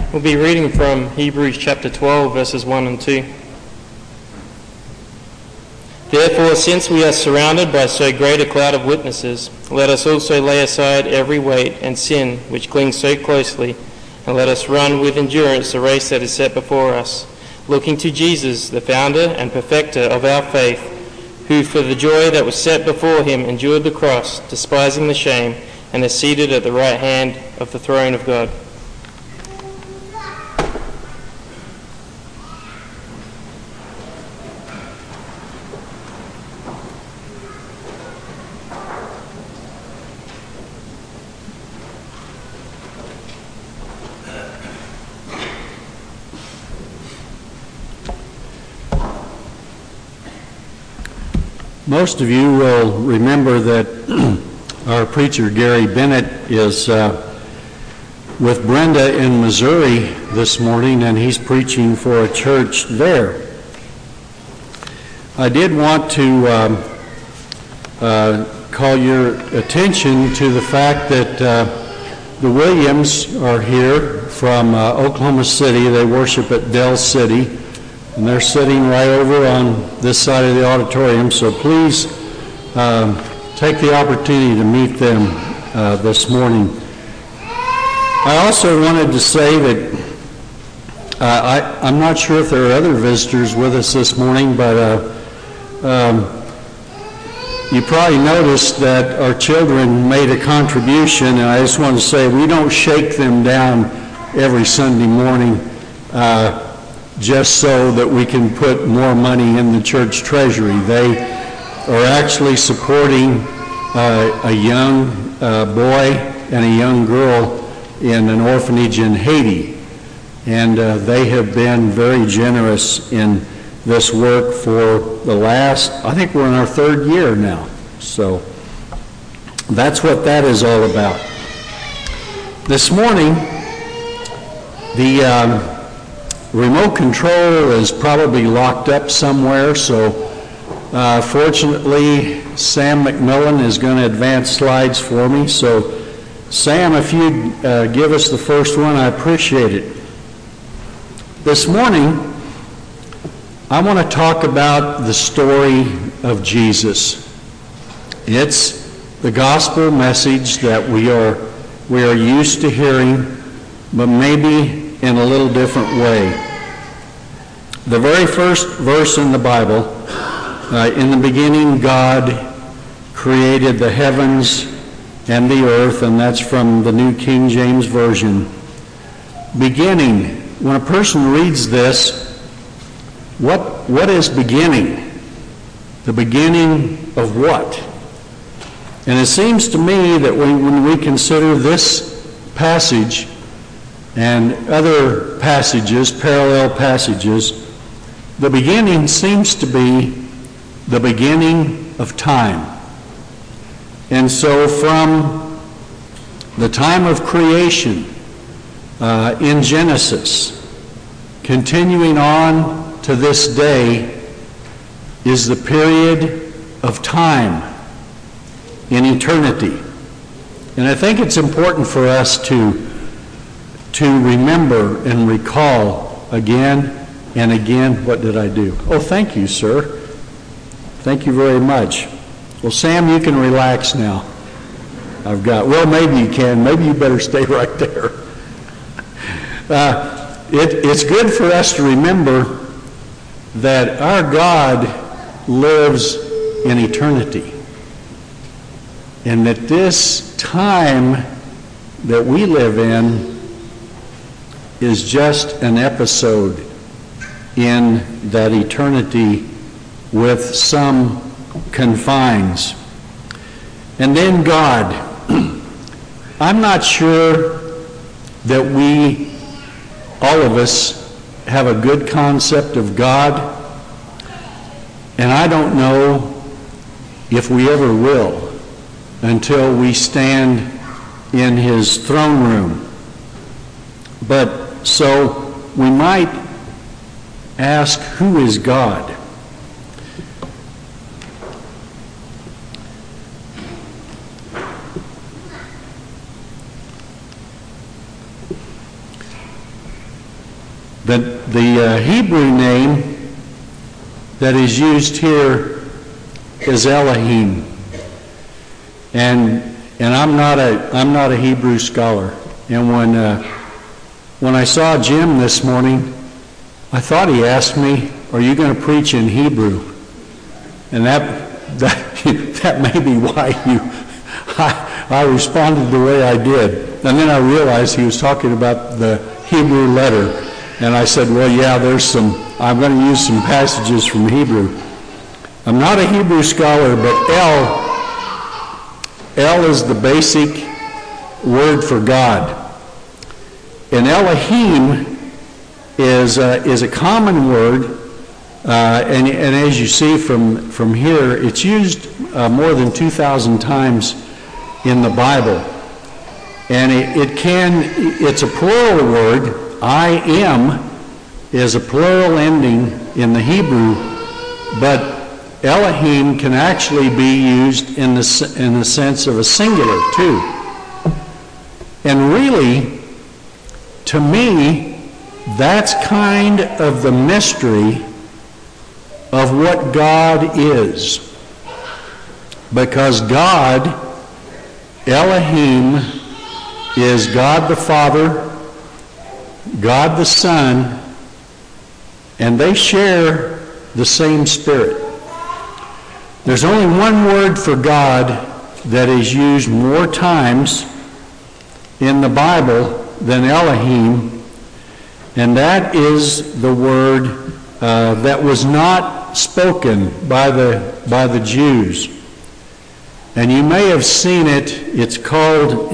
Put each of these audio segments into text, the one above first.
We'll be reading from Hebrews chapter 12, verses 1 and 2. Therefore, since we are surrounded by so great a cloud of witnesses, let us also lay aside every weight and sin which clings so closely, and let us run with endurance the race that is set before us, looking to Jesus, the founder and perfecter of our faith, who for the joy that was set before him endured the cross, despising the shame, and is seated at the right hand of the throne of God. Most of you will remember that our preacher, Gary Bennett, is with Brenda in Missouri this morning, and he's preaching for a church there. I did want to call your attention to the fact that the Williams are here from Oklahoma City. They worship at Dell City. And they're sitting right over on this side of the auditorium, so please take the opportunity to meet them this morning. I also wanted to say that I'm not sure if there are other visitors with us this morning, but you probably noticed that our children made a contribution, and I just want to say we don't shake them down every Sunday morning just so that we can put more money in the church treasury. They are actually supporting a young boy and a young girl in an orphanage in Haiti. And they have been very generous in this work for the last, I think we're in our third year now. So that's what that is all about. This morning, the remote control is probably locked up somewhere, so fortunately Sam McMillan is going to advance slides for me. So Sam, if you'd give us the first one, I appreciate it. This morning, I want to talk about the story of Jesus. It's the gospel message that we are used to hearing, but maybe in a little different way. The very first verse in the Bible, in the beginning God created the heavens and the earth, and that's from the New King James Version. Beginning, when a person reads this, what is beginning? The beginning of what? And it seems to me that when we consider this passage and other passages, parallel passages, the beginning seems to be the beginning of time. And so from the time of creation in Genesis, continuing on to this day, is the period of time in eternity. And I think it's important for us to remember and recall again and again. What did I do? Oh, thank you, sir. Thank you very much. Well, Sam, you can relax now. Well, maybe you can. Maybe you better stay right there. It's good for us to remember that our God lives in eternity, and that this time that we live in is just an episode in that eternity with some confines. And then God. I'm not sure that we, all of us, have a good concept of God, and I don't know if we ever will until we stand in his throne room. But so we might ask, who is God? The Hebrew name that is used here is Elohim. And I'm not a Hebrew scholar. And when I saw Jim this morning, I thought he asked me, "Are you going to preach in Hebrew?" And that may be why I responded the way I did. And then I realized he was talking about the Hebrew letter. And I said, well, yeah, I'm going to use some passages from Hebrew. I'm not a Hebrew scholar, but El is the basic word for God. And Elohim is a common word, and as you see from here, it's used more than 2,000 times in the Bible. And it's a plural word. I am is a plural ending in the Hebrew, but Elohim can actually be used in the sense of a singular too. And really, to me, that's kind of the mystery of what God is. Because God, Elohim, is God the Father, God the Son, and they share the same Spirit. There's only one word for God that is used more times in the Bible than Elohim, and that is the word that was not spoken by the Jews. And you may have seen it. It's called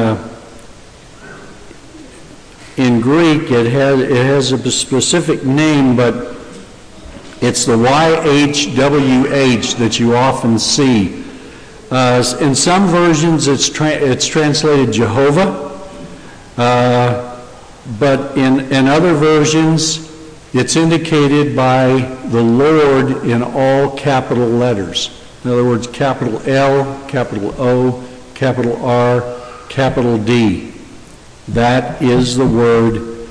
in Greek. It has a specific name, but it's the YHWH that you often see. In some versions, it's translated Jehovah, but in other versions, it's indicated by the Lord in all capital letters. In other words, capital L, capital O, capital R, capital D. That is the word,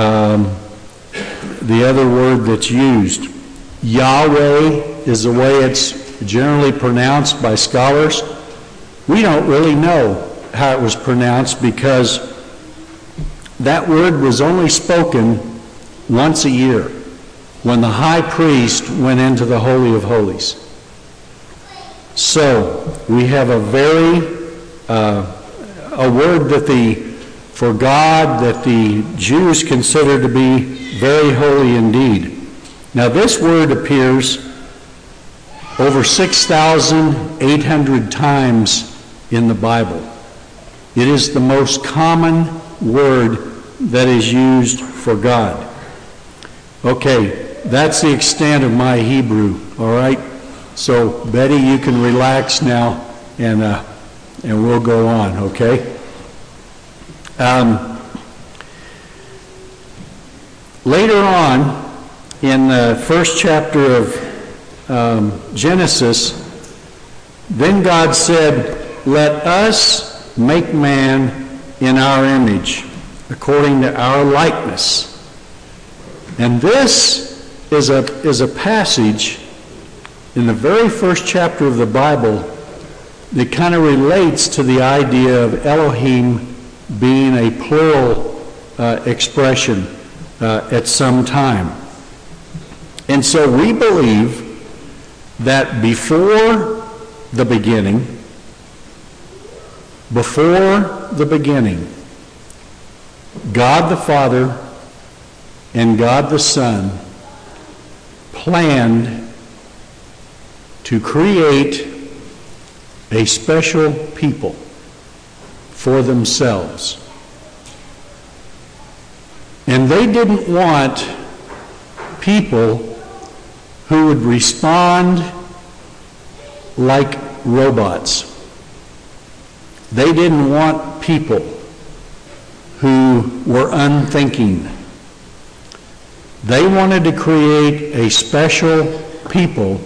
the other word that's used. Yahweh is the way it's generally pronounced by scholars. We don't really know how it was pronounced because that word was only spoken once a year when the high priest went into the Holy of Holies. So we have a word for God that the Jews consider to be very holy indeed. Now this word appears over 6,800 times in the Bible. It is the most common word that is used for God. Okay, that's the extent of my Hebrew, all right? So, Betty, you can relax now, and we'll go on, okay? Later on, in the first chapter of Genesis, then God said, "Let us make man in our image, according to our likeness." And this is a passage in the very first chapter of the Bible that kind of relates to the idea of Elohim being a plural expression at some time. And so we believe that before the beginning, God the Father and God the Son planned to create a special people for themselves. And they didn't want people who would respond like robots. They didn't want people who were unthinking. They wanted to create a special people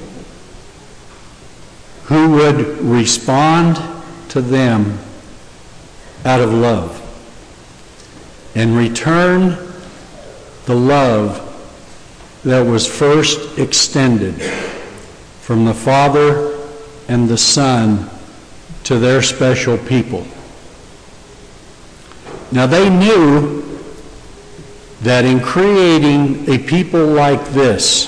who would respond to them out of love and return the love that was first extended from the Father and the Son to their special people. Now they knew that in creating a people like this,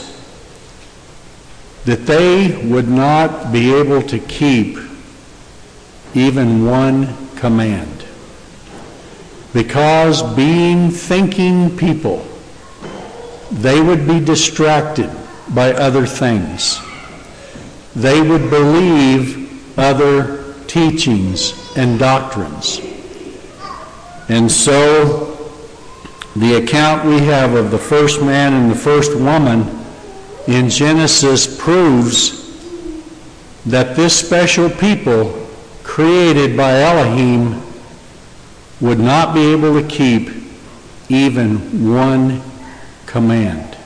that they would not be able to keep even one command. Because being thinking people, they would be distracted by other things. They would believe other teachings and doctrines. And so the account we have of the first man and the first woman in Genesis proves that this special people created by Elohim would not be able to keep even one command.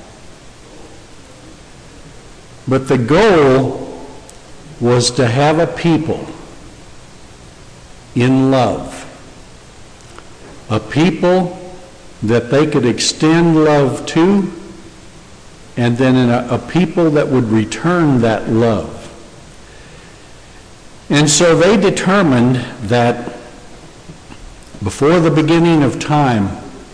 But the goal was to have a people in love, a people that they could extend love to, and then a people that would return that love. And so they determined that before the beginning of time,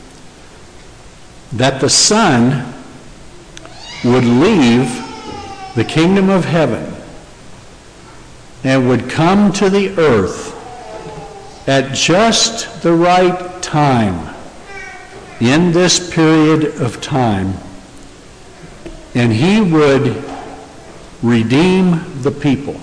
that the Son would leave the kingdom of heaven and would come to the earth at just the right time in this period of time, and he would redeem the people,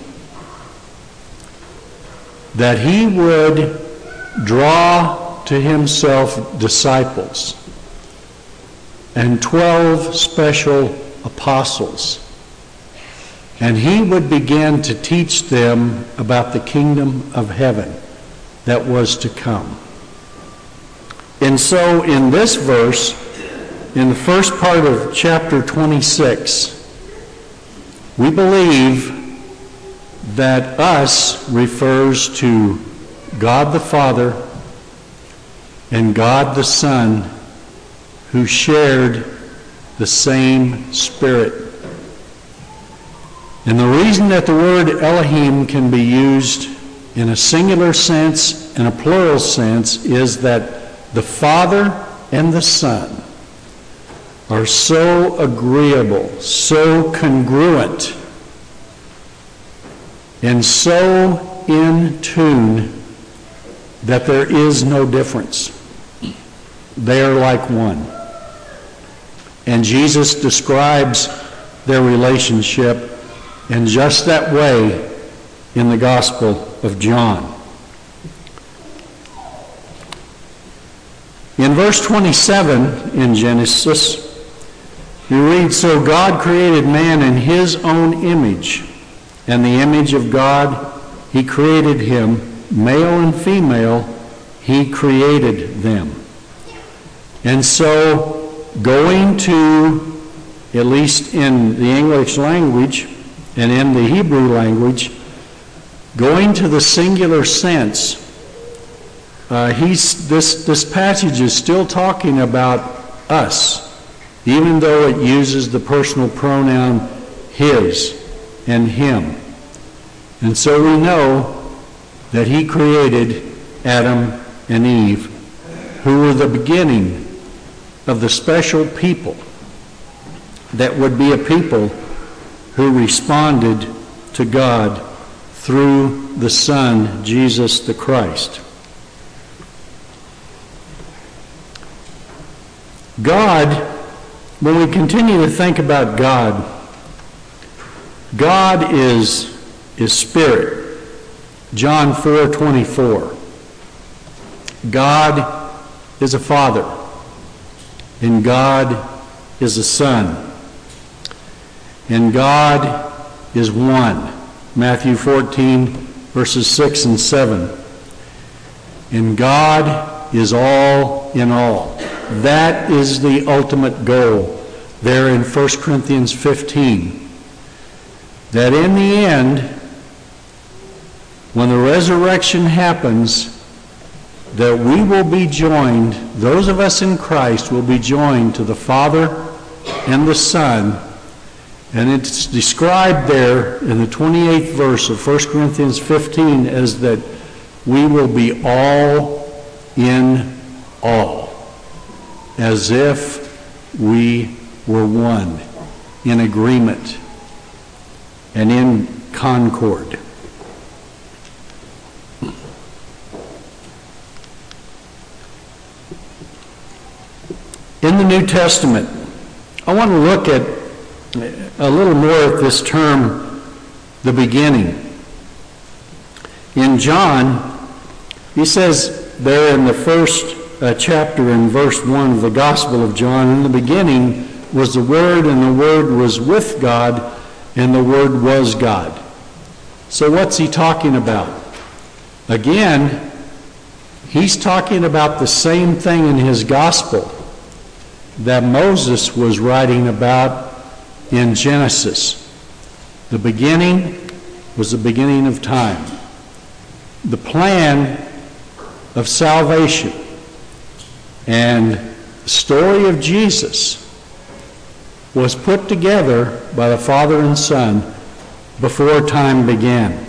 that he would draw to himself disciples and 12 special apostles, and he would begin to teach them about the kingdom of heaven that was to come. And so in this verse, in the first part of chapter 26, we believe that us refers to God the Father and God the Son, who shared the same Spirit. And the reason that the word Elohim can be used in a singular sense and a plural sense is that the Father and the Son are so agreeable, so congruent, and so in tune that there is no difference. They are like one. And Jesus describes their relationship in just that way in the Gospel of John. In verse 27 in Genesis, we read, "So God created man in his own image, and the image of God he created him, male and female he created them." And so, going to, at least in the English language and in the Hebrew language, going to the singular sense, this passage is still talking about us, even though it uses the personal pronoun his and him. And so we know that he created Adam and Eve, who were the beginning of the special people that would be a people who responded to God through the Son, Jesus the Christ. God, when we continue to think about God, God is spirit. John 4:24. God is a Father, and God is a Son, and God is one. Matthew 14, verses 6 and 7. And God is all in all. That is the ultimate goal there in 1 Corinthians 15. That in the end, when the resurrection happens, that we will be joined, those of us in Christ will be joined to the Father and the Son. And it's described there in the 28th verse of 1 Corinthians 15 as that we will be all in all, as if we were one, in agreement and in concord. In the New Testament, I want to look at a little more at this term, the beginning. In John, he says there in the first chapter in verse 1 of the Gospel of John, in the beginning was the Word, and the Word was with God, and the Word was God. So what's he talking about? Again, he's talking about the same thing in his Gospel that Moses was writing about in Genesis. The beginning was the beginning of time. The plan of salvation and the story of Jesus was put together by the Father and Son before time began.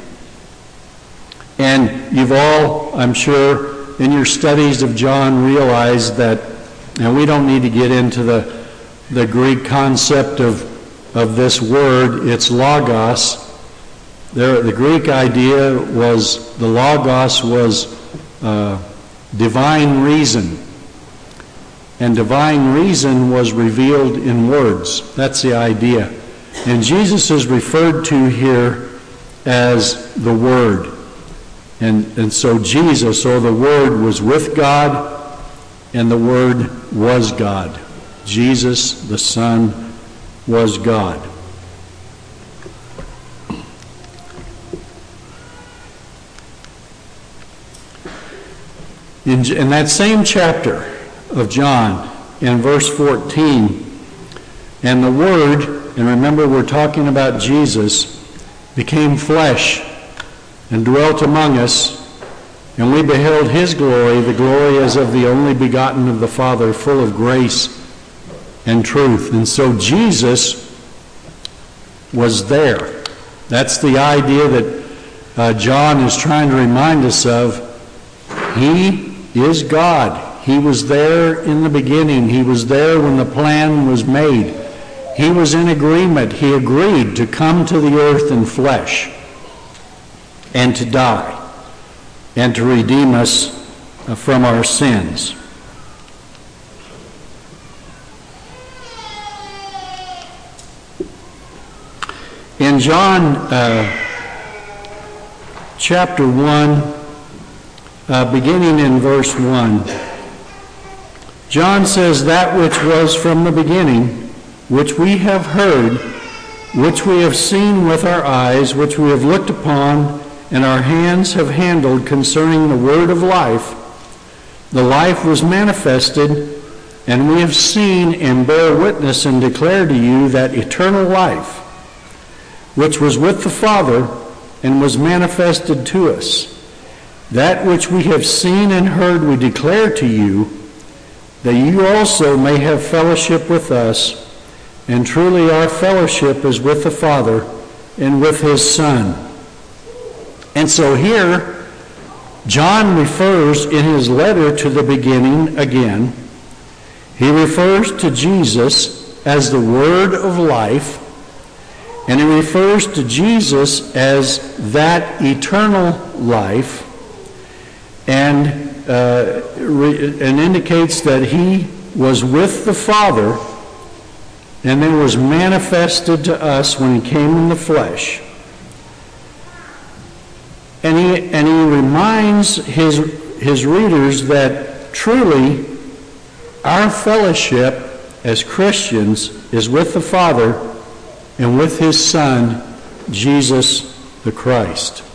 And you've all, I'm sure, in your studies of John realized that, and we don't need to get into the Greek concept of this word, it's logos. The Greek idea was, the logos was divine reason. And divine reason was revealed in words. That's the idea. And Jesus is referred to here as the Word. And so Jesus, or the Word, was with God, and the Word was God. Jesus, the Son, was God. In that same chapter of John, in verse 14, and the Word, and remember we're talking about Jesus, became flesh and dwelt among us, and we beheld his glory, the glory as of the only begotten of the Father, full of grace and truth. And so Jesus was there. That's the idea that John is trying to remind us of. He is God. He was there in the beginning. He was there when the plan was made. He was in agreement. He agreed to come to the earth in flesh and to die and to redeem us from our sins. In John chapter 1, beginning in verse 1, John says, "That which was from the beginning, which we have heard, which we have seen with our eyes, which we have looked upon, and our hands have handled concerning the word of life. The life was manifested, and we have seen and bear witness and declare to you that eternal life, which was with the Father and was manifested to us. That which we have seen and heard we declare to you, that you also may have fellowship with us. And truly our fellowship is with the Father and with his Son." And so here, John refers in his letter to the beginning again. He refers to Jesus as the Word of life, and he refers to Jesus as that eternal life, and indicates that he was with the Father and then was manifested to us when he came in the flesh. And he reminds his readers that truly our fellowship as Christians is with the Father and with his Son, Jesus the Christ.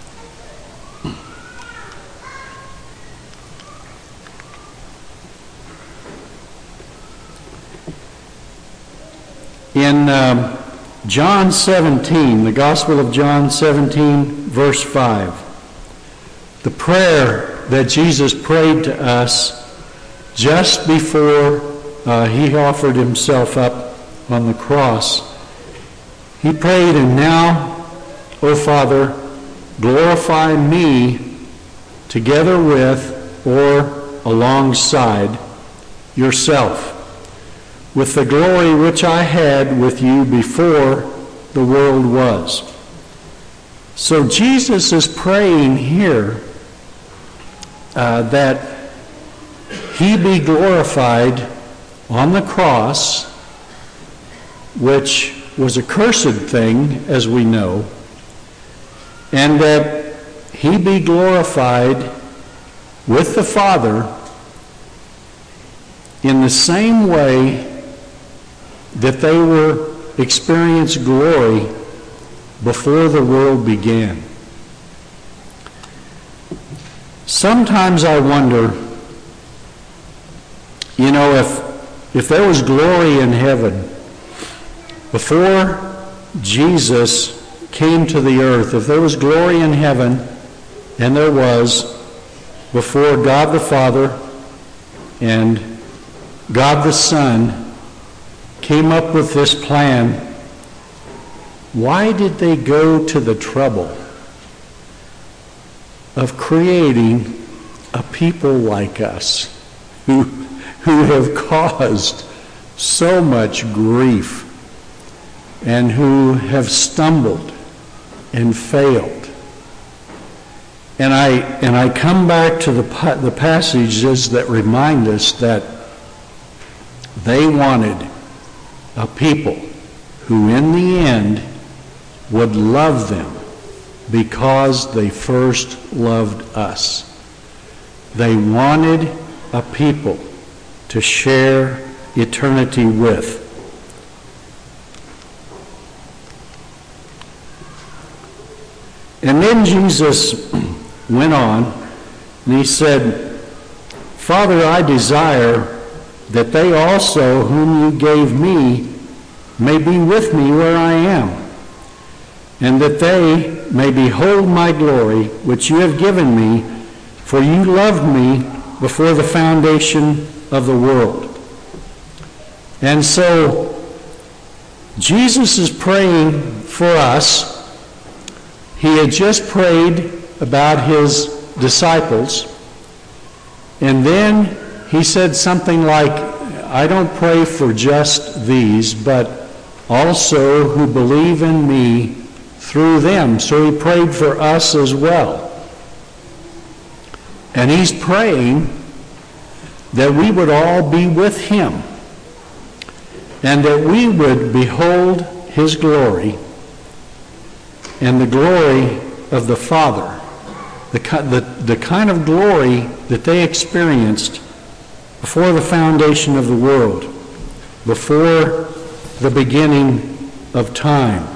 In John 17, the Gospel of John 17, verse 5, the prayer that Jesus prayed to us just before he offered himself up on the cross. He prayed, "And now, O Father, glorify me together with, or alongside, yourself, with the glory which I had with you before the world was." So Jesus is praying here that he be glorified on the cross, which was a cursed thing, as we know, and that he be glorified with the Father in the same way that they were experienced glory before the world began. Sometimes I wonder, if there was glory in heaven before Jesus came to the earth, if there was glory in heaven, and there was before God the Father and God the Son came up with this plan, why did they go to the trouble of creating a people like us who have caused so much grief and who have stumbled and failed? And I come back to the passages that remind us that they wanted a people who in the end would love them because they first loved us. They wanted a people to share eternity with. And then Jesus went on and he said, "Father, I desire that they also whom you gave me may be with me where I am, and that they may behold my glory which you have given me, for you loved me before the foundation of the world." And so Jesus is praying for us. He had just prayed about his disciples, and then he said something like, "I don't pray for just these, but also who believe in me through them." So he prayed for us as well. And he's praying that we would all be with him and that we would behold his glory and the glory of the Father, the kind of glory that they experienced before the foundation of the world, before the beginning of time.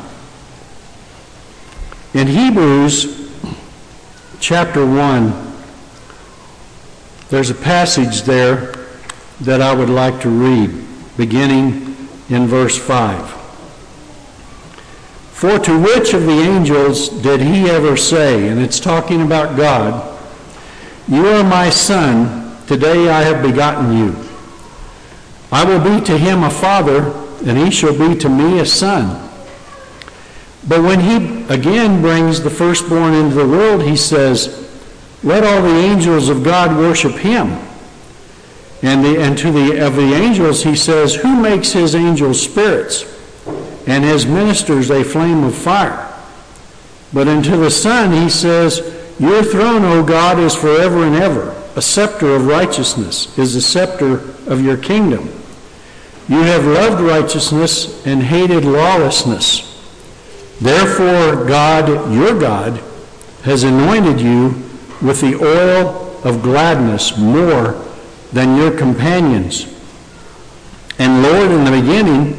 In Hebrews chapter 1, there's a passage there that I would like to read, beginning in verse 5. "For to which of the angels did he ever say," and it's talking about God, "You are my son, today I have begotten you. I will be to him a father, and he shall be to me a son. But when he again brings the firstborn into the world, he says, Let all the angels of God worship him. And of the angels he says, Who makes his angels spirits, and his ministers a flame of fire? But unto the Son he says, Your throne, O God, is forever and ever. A scepter of righteousness is the scepter of your kingdom. You have loved righteousness and hated lawlessness. Therefore God, your God, has anointed you with the oil of gladness more than your companions. And Lord, in the beginning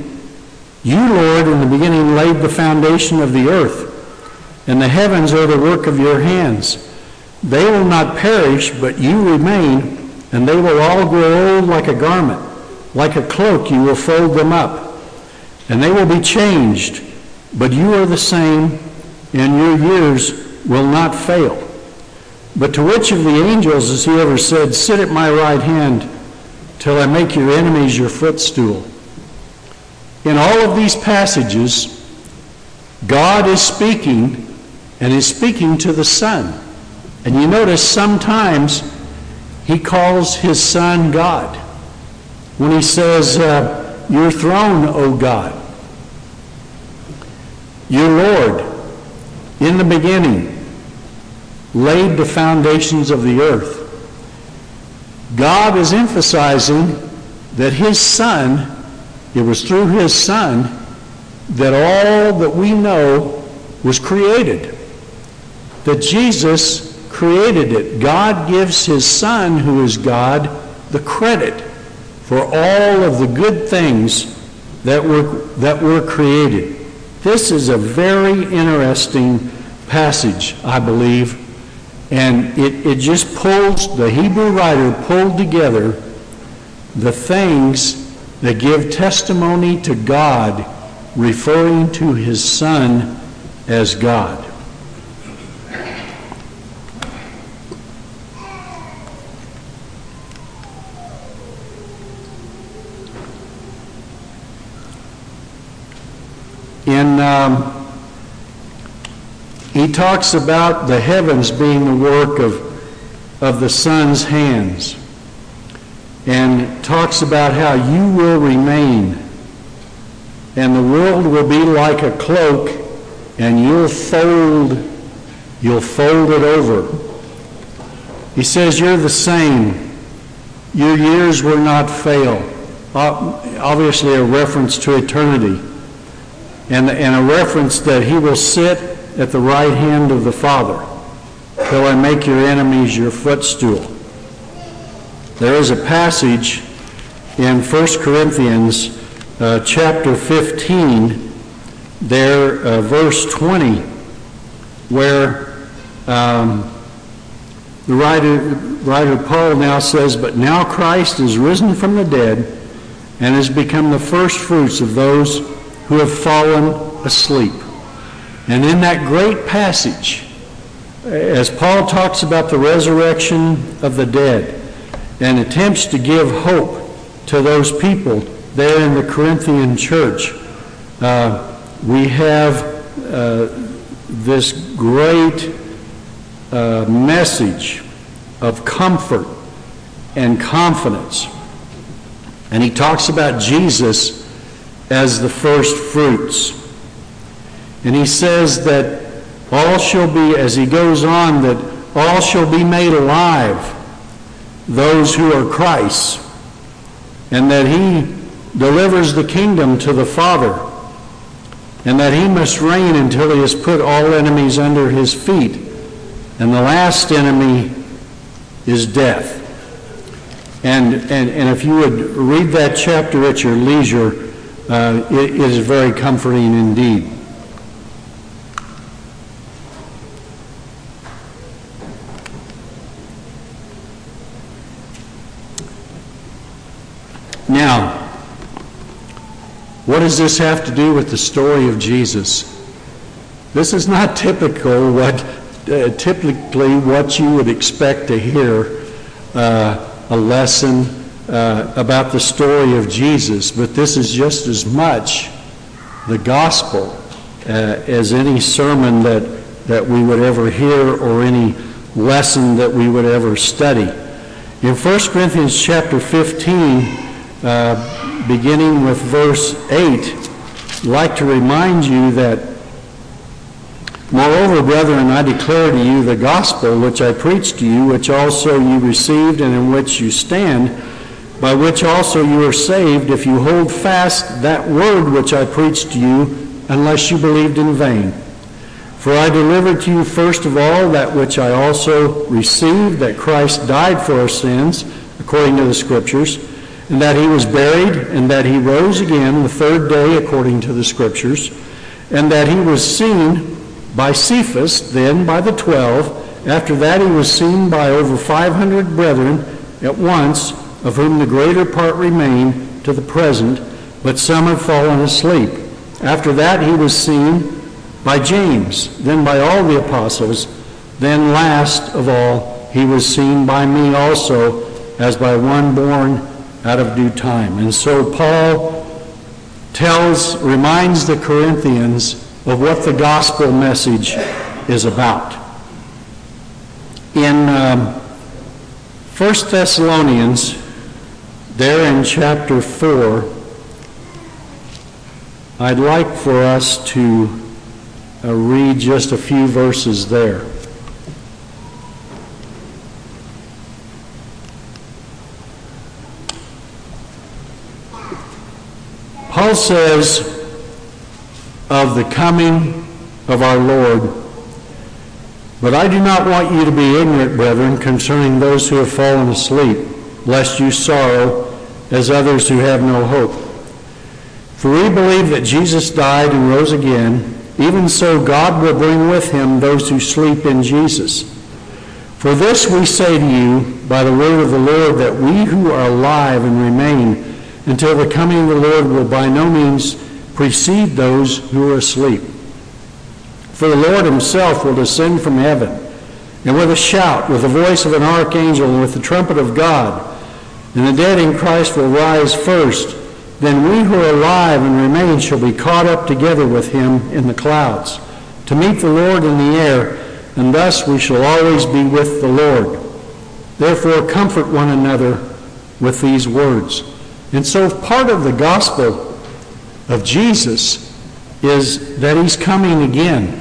laid the foundation of the earth, and the heavens are the work of your hands. They will not perish, but you remain, and they will all grow old like a garment. Like a cloak you will fold them up, and they will be changed, but you are the same, and your years will not fail. But to which of the angels has he ever said, sit at my right hand till I make your enemies your footstool? In all of these passages, God is speaking, and is speaking to the Son. And you notice sometimes he calls his Son God. When he says, your throne, O God, your Lord, in the beginning, laid the foundations of the earth. God is emphasizing that his Son, it was through his Son that all that we know was created. That Jesus created it. God gives his Son, who is God, the credit for all of the good things that were created. This is a very interesting passage, I believe, and it just pulls, the Hebrew writer pulled together the things that give testimony to God, referring to his Son as God. He talks about the heavens being the work of the Son's hands, and talks about how you will remain, and the world will be like a cloak, and you'll fold it over. He says you're the same. Your years will not fail. Obviously a reference to eternity, and a reference that he will sit at the right hand of the Father till I make your enemies your footstool. There is a passage in 1 Corinthians chapter 15, there, verse 20, where the writer Paul now says, but now Christ is risen from the dead and has become the first fruits of those who have fallen asleep. And in that great passage, as Paul talks about the resurrection of the dead and attempts to give hope to those people there in the Corinthian church, we have this great message of comfort and confidence. And he talks about Jesus as the first fruits. And he says that all shall be, as he goes on, that all shall be made alive, those who are Christ's, and that he delivers the kingdom to the Father, and that he must reign until he has put all enemies under his feet. And the last enemy is death. And if you would read that chapter at your leisure, it is very comforting indeed. Now, what does this have to do with the story of Jesus? This is not typically what you would expect to hear, a lesson about the story of Jesus, but this is just as much the gospel as any sermon that we would ever hear or any lesson that we would ever study. In 1 Corinthians chapter 15, beginning with verse 8, I'd like to remind you that, moreover, brethren, I declare to you the gospel which I preached to you, which also you received and in which you stand, by which also you are saved, if you hold fast that word which I preached to you, unless you believed in vain. For I delivered to you first of all that which I also received, that Christ died for our sins, according to the Scriptures, and that he was buried, and that he rose again the third day, according to the Scriptures, and that he was seen by Cephas, then by the 12. After that he was seen by over 500 brethren at once, of whom the greater part remain to the present, but some have fallen asleep. After that he was seen by James, then by all the apostles. Then last of all, he was seen by me also as by one born out of due time. And so Paul reminds the Corinthians of what the gospel message is about. In 1 Thessalonians, there in chapter 4, I'd like for us to read just a few verses there. Paul says of the coming of our Lord, "But I do not want you to be ignorant, brethren, concerning those who have fallen asleep, lest you sorrow as others who have no hope. For we believe that Jesus died and rose again, even so God will bring with him those who sleep in Jesus. For this we say to you by the word of the Lord, that we who are alive and remain until the coming of the Lord will by no means precede those who are asleep. For the Lord himself will descend from heaven, and with a shout, with the voice of an archangel, and with the trumpet of God, and the dead in Christ will rise first. Then we who are alive and remain shall be caught up together with him in the clouds, to meet the Lord in the air, and thus we shall always be with the Lord. Therefore comfort one another with these words." And so part of the gospel of Jesus is that he's coming again.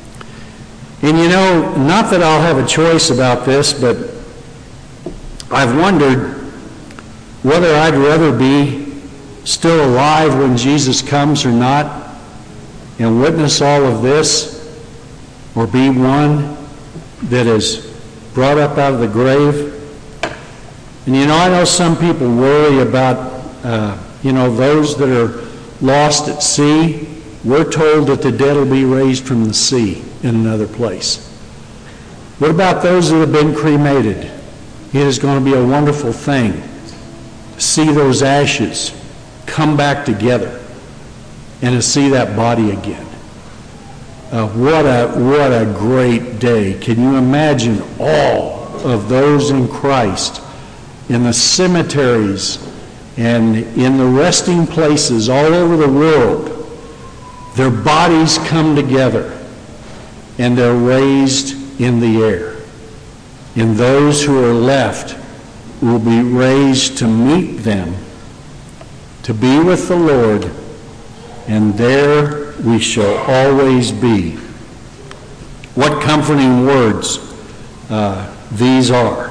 And you know, not that I'll have a choice about this, but I've wondered whether I'd rather be still alive when Jesus comes or not and witness all of this, or be one that is brought up out of the grave. And you know, I know some people worry about those that are lost at sea. We're told that the dead will be raised from the sea in another place. What about those that have been cremated? It is going to be a wonderful thing to see those ashes come back together and to see that body again. What a great day. Can you imagine all of those in Christ in the cemeteries and in the resting places all over the world? Their bodies come together and they're raised in the air. And those who are left will be raised to meet them, to be with the Lord, and there we shall always be. What comforting words these are.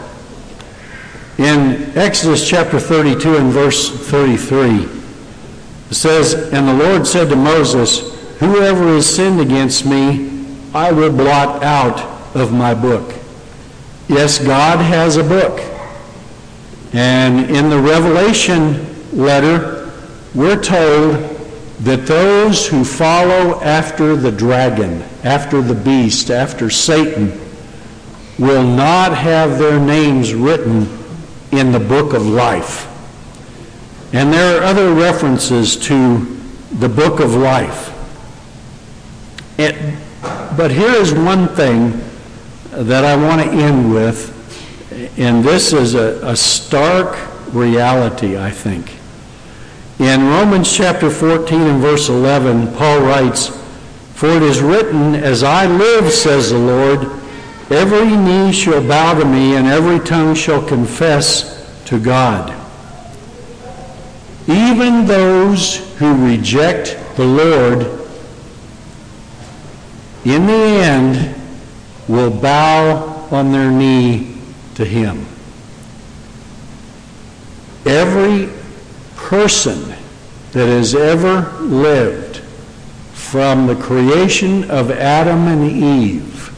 In Exodus chapter 32 and verse 33, it says, "And the Lord said to Moses, whoever has sinned against me, I will blot out of my book." Yes, God has a book. And in the Revelation letter, we're told that those who follow after the dragon, after the beast, after Satan, will not have their names written in the book of life. And there are other references to the book of life. But here is one thing that I want to end with, and this is a stark reality, I think. In Romans chapter 14 and verse 11, Paul writes, "For it is written, as I live, says the Lord, every knee shall bow to me, and every tongue shall confess to God." Even those who reject the Lord, in the end, will bow on their knee to him. Every person that has ever lived from the creation of Adam and Eve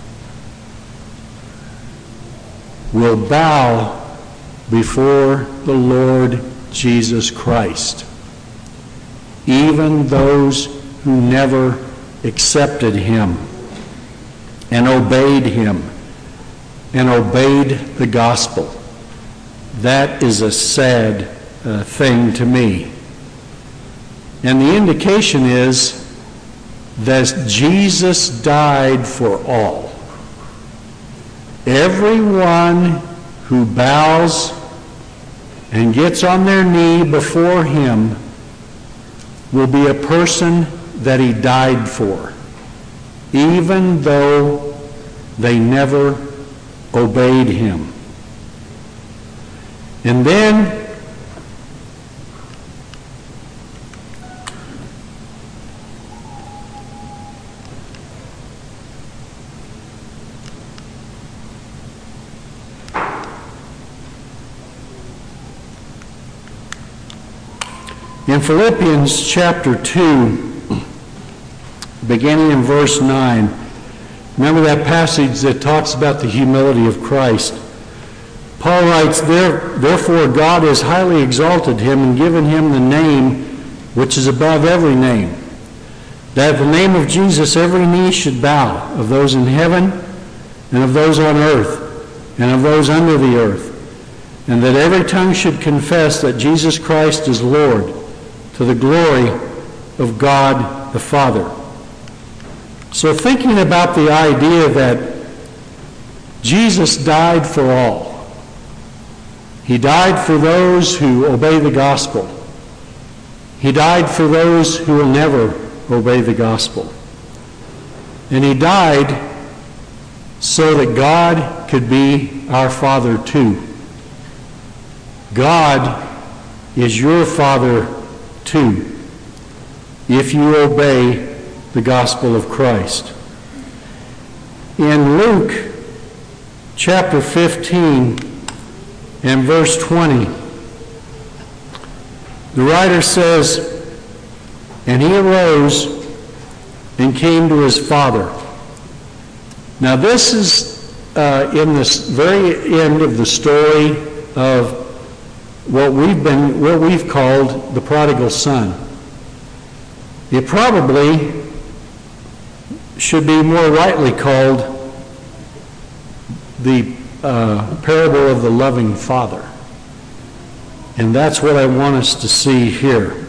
will bow before the Lord Jesus Christ. Even those who never accepted him and obeyed him and obeyed the gospel. That is a sad thing to me. And the indication is that Jesus died for all. everyone who bows and gets on their knee before him will be a person that he died for, even though they never obeyed him. And then in Philippians chapter 2, beginning in verse 9, remember that passage that talks about the humility of Christ. Paul writes, Therefore God has highly exalted him and given him the name which is above every name, that at the name of Jesus every knee should bow, of those in heaven and of those on earth and of those under the earth, and that every tongue should confess that Jesus Christ is Lord, to the glory of God the Father. So thinking about the idea that Jesus died for all. He died for those who obey the gospel. He died for those who will never obey the gospel. And he died so that God could be our Father too. God is your Father too, if you obey the gospel of Christ. In Luke chapter 15 and verse 20, the writer says, And he arose and came to his father. Now this is in this very end of the story of what we've called the prodigal son. It probably should be more rightly called the parable of the loving father. And that's what I want us to see here.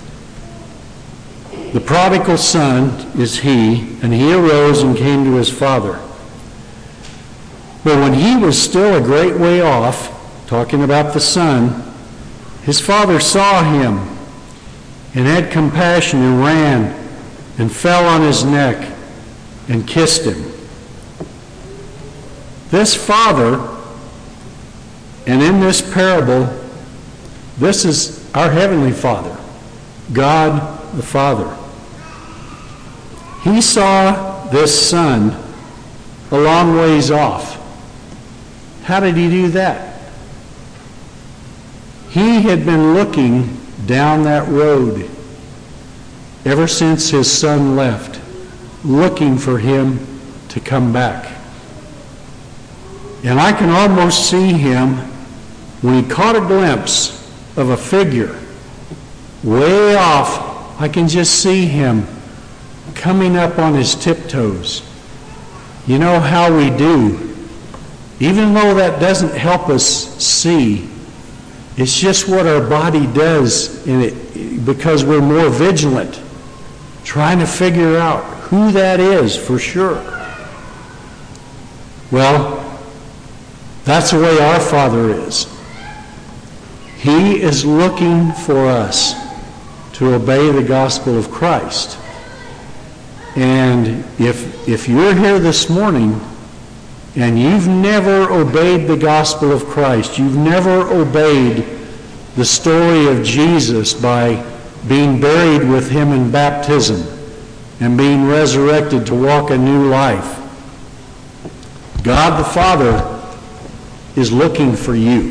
The prodigal son is he, and he arose and came to his father. But when he was still a great way off, talking about the son, his father saw him and had compassion and ran and fell on his neck and kissed him. This father, and in this parable, this is our heavenly Father, God the Father. He saw this son a long ways off. How did he do that? He had been looking down that road ever since his son left, looking for him to come back. And I can almost see him when he caught a glimpse of a figure way off. I can just see him coming up on his tiptoes. You know how we do. Even though that doesn't help us see, it's just what our body does in it, because we're more vigilant, trying to figure out who that is for sure. Well, that's the way our Father is. He is looking for us to obey the gospel of Christ. And if you're here this morning and you've never obeyed the gospel of Christ, you've never obeyed the story of Jesus by being buried with him in baptism and being resurrected to walk a new life, God the Father is looking for you.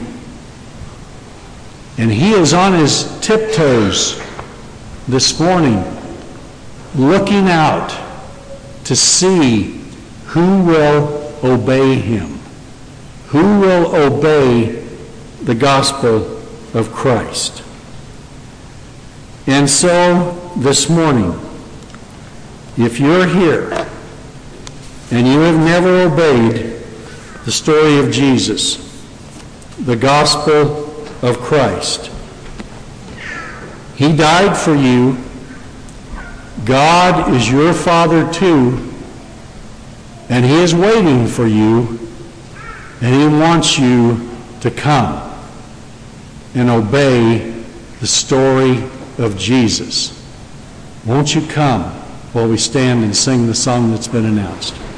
And he is on his tiptoes this morning, looking out to see who will obey him, who will obey the gospel of Christ. And so this morning, if you're here and you have never obeyed the story of Jesus, the gospel of Christ, he died for you. God is your Father too, and he is waiting for you And He wants you to come and obey the story of Jesus. Won't you come while we stand and sing the song that's been announced?